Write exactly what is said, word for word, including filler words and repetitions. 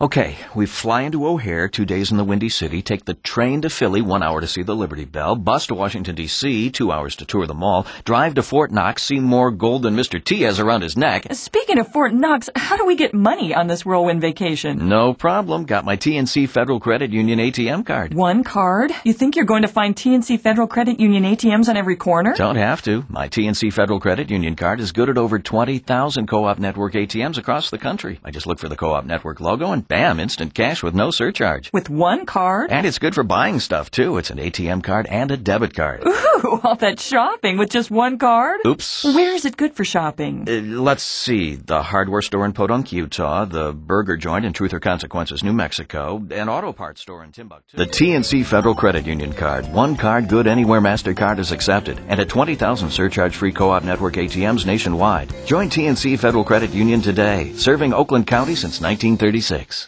Okay, we fly into O'Hare, two days in the Windy City, take the train to Philly, one hour to see the Liberty Bell, bus to Washington, D C, two hours to tour the mall, drive to Fort Knox, see more gold than Mister T has around his neck. Speaking of Fort Knox, how do we get money on this whirlwind vacation? No problem. Got my T N C Federal Credit Union A T M card. One card? You think you're going to find T N C Federal Credit Union A T Ms on every corner? Don't have to. My T N C Federal Credit Union card is good at over twenty thousand Co-op Network A T Ms across the country. I just look for the Co-op Network logo and bam, instant cash with no surcharge. With one card? And it's good for buying stuff, too. It's an A T M card and a debit card. Ooh, all that shopping with just one card? Oops. Where is it good for shopping? Uh, let's see. The hardware store in Podunk, Utah, the burger joint in Truth or Consequences, New Mexico, an auto parts store in Timbuktu. The T N C Federal Credit Union card. One card good anywhere MasterCard is accepted. And at twenty thousand surcharge-free Co-op Network A T Ms nationwide. Join T N C Federal Credit Union today, serving Oakland County since nineteen thirty-six.